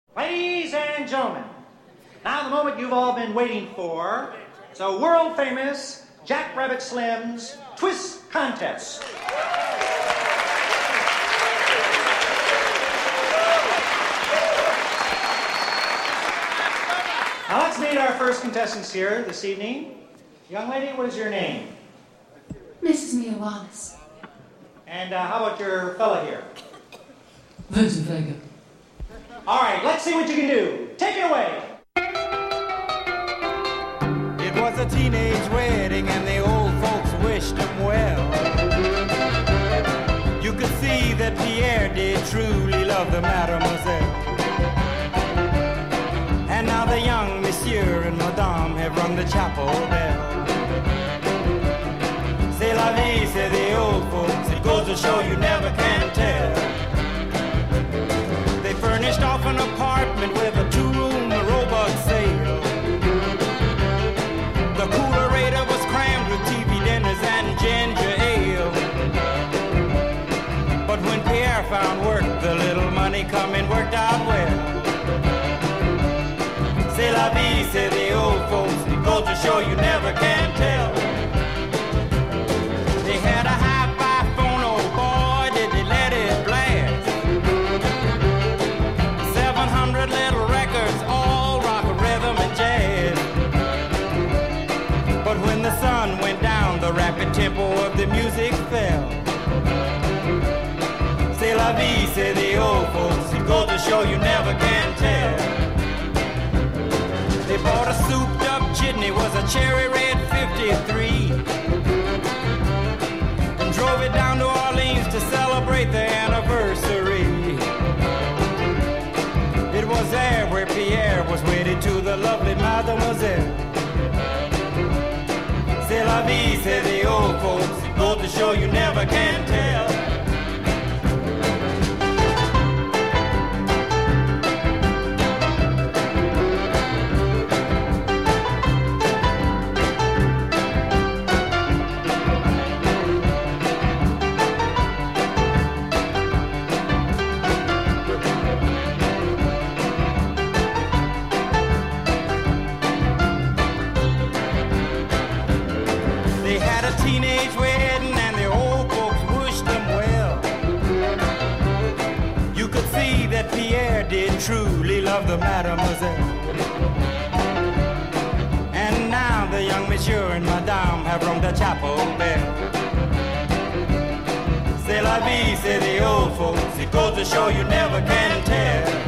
Ladies and gentlemen, now the moment you've all been waiting for. It's a world-famous Jack Rabbit Slim's Twist Contest. Now let's meet our first contestants here this evening. Young lady, what is your name? Mrs. Mia Wallace. And how about your fella here? Vincent Vega. All right, let's see what you can do. Take it away. It was a teenage wedding and the old folks wished him well. You could see that Pierre did truly love the mademoiselle. And now the young monsieur and madame have rung the chapel bell. C'est la vie, say the old folks. It goes to show you never can tell. They furnished off an apartment with a two-room robot sale. The coolerator was crammed with TV dinners and ginger ale. But when Pierre found work, the little money coming worked out well. C'est la vie, say the old folks. It goes to show you never can tell. They had a hi-fi phone, oh boy, did they let it blast. 700 little records, all rock, rhythm, and jazz. But when the sun went down, the rapid tempo of the music fell. C'est la vie, say the old folks. It goes to show you never can tell. They bought a souped-up jitney, was a cherry red 53, and drove it down to Orleans to celebrate their anniversary. It was there where Pierre was wedded to the lovely mademoiselle. C'est la vie, say the old folks. It goes to show you never can tell. Teenage wedding and the old folks wished them well. You could see that Pierre did truly love the mademoiselle. And now the young monsieur and madame have rung the chapel bell. C'est la vie, say the old folks. It goes to show you never can tell.